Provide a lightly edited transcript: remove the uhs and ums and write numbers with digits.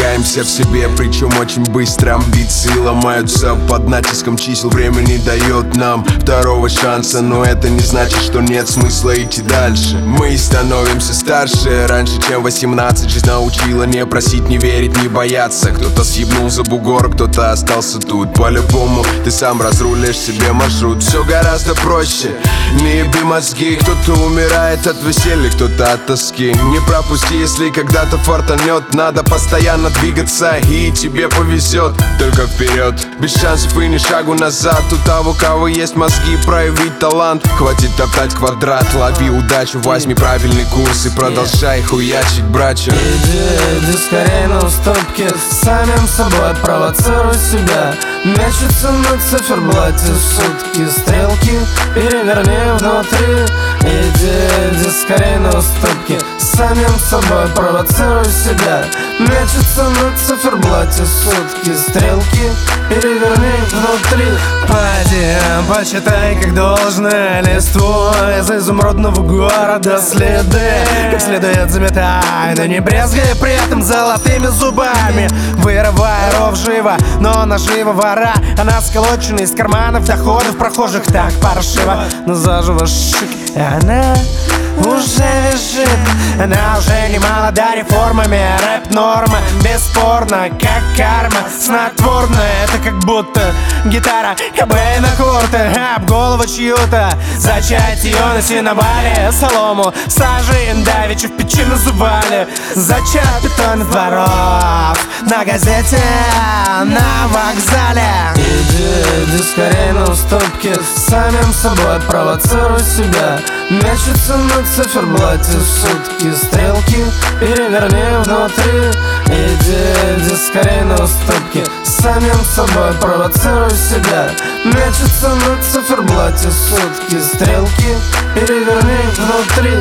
замыкаемся в себе, причем очень быстро. Амбиции ломаются под натиском чисел. Время не дает нам второго шанса, но это не значит, что нет смысла идти дальше. Мы становимся старше, раньше чем 18. Жизнь научила не просить, не верить, не бояться. Кто-то съебнул за бугор, кто-то остался тут. По-любому ты сам разрулишь себе маршрут. Все гораздо проще, не еби мозги. Кто-то умирает от веселья, кто-то от тоски. Не пропусти, если когда-то фартанет. Надо постоянно двигаться, и тебе повезет. Только вперед, без шансов и ни шагу назад. У того, кого есть мозги, проявить талант. Хватит топтать квадрат, лови удачу, возьми правильный курс и продолжай хуячить, братья. Иди скорей на уступки, самим собой провоцируй себя. Мечется на циферблате сутки, стрелки переверни внутри. Иди скорей на уступки, самим собой провоцируй себя. Мечется на циферблате сутки, стрелки переверни внутри. Пойди, почитай как должное листву из изумрудного города следы. Как следует заметай, но не брезгай при этом золотыми зубами. Вырывай ров живо, но наживо вора. Она сколочена из карманов доходов прохожих так паршиво, но заживо шик. И она уже визжит, она уже не молода реформами. Рэп норма, бесспорно, как карма снотворная. Это как будто гитара Кобейна Курта об голову чью-то. Зачать ее на сеновале, солому сажи давичи в печи называли. Зачат бетонных дворов на газете, на вокзале. Иди скорей на уступки, самим собой провоцируй себя. Мечется на циферблате сутки, стрелки переверни внутри. Иди скорей на уступки, самим собой провоцируй себя. Мечется на циферблате сутки, стрелки переверни внутри.